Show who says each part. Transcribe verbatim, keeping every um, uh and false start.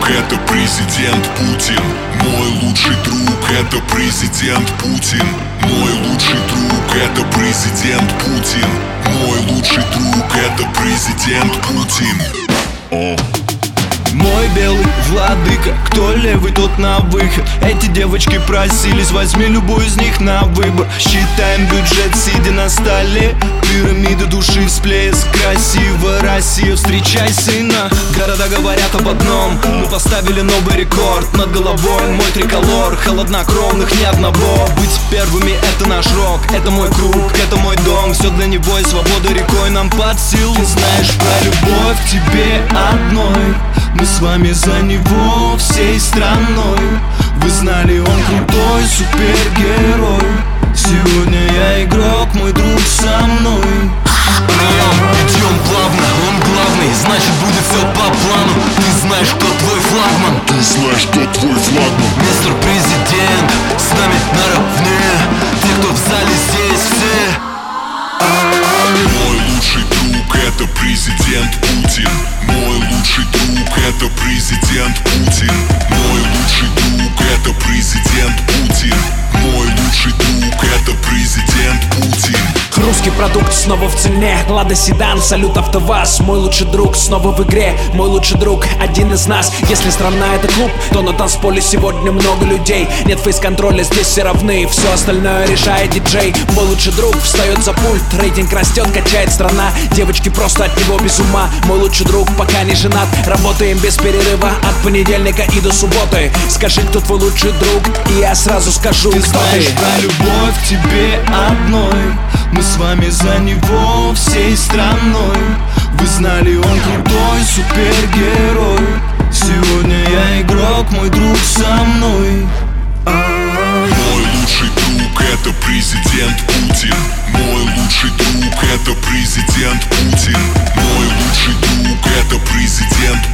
Speaker 1: друг — это президент Путин. Мой лучший друг — это президент Путин. Мой лучший друг — это президент Путин. Мой лучший друг — это президент Путин. О.
Speaker 2: Мой белый владыка, кто левый, тот на выход. Эти девочки просились, возьми любую из них на выбор. Считаем бюджет, сидя на столе. Пирамида души, всплеск, красиво, Россия, встречай сына. Города говорят об одном, мы поставили новый рекорд. Над головой мой триколор, холоднокровных ни одного. Быть первыми — это наш рок, это мой круг, это мой дом. Все для него и свобода рекой нам под силу. Ты знаешь про любовь к тебе одной. Мы с вами за него всей страной. Вы знали, он крутой супергерой. Сегодня я игрок, мой друг со мной.
Speaker 3: Идем плавно, он главный, значит будет все по плану. Ты знаешь, кто твой флагман.
Speaker 1: Ты знаешь, кто твой флагман.
Speaker 3: Мистер Президент, с нами наравне. Те, кто в зале, здесь все.
Speaker 1: Мой лучший друг — это президент Путин. Мой лучший друг — это президент Путин. Мой лучший друг — это президент Путин. Мой лучший друг — это президент Путин.
Speaker 4: Русский продукт снова в цене. Лада Седан, салют АвтоВАЗ. Мой лучший друг снова в игре. Мой лучший друг один из нас. Если страна — это клуб, то на танцполе сегодня много людей. Нет фейс-контроля, здесь все равны. Все остальное решает диджей. Мой лучший друг встает за пульт. Рейтинг растет, качает страна. Девочки просто от него без ума. Мой лучший друг пока не женат. Работаем без перерыва от понедельника и до субботы. Скажи, кто твой лучший друг, и я сразу скажу,
Speaker 2: ты
Speaker 4: кто
Speaker 2: знаешь
Speaker 4: ты.
Speaker 2: про любовь к тебе одной. Мы с вами за него всей страной. Вы знали, он крутой супергерой. Сегодня я игрок, мой друг со мной.
Speaker 1: Мой лучший друг — это президент Путин. Мой лучший друг — это президент Путин. Мой лучший друг — это президент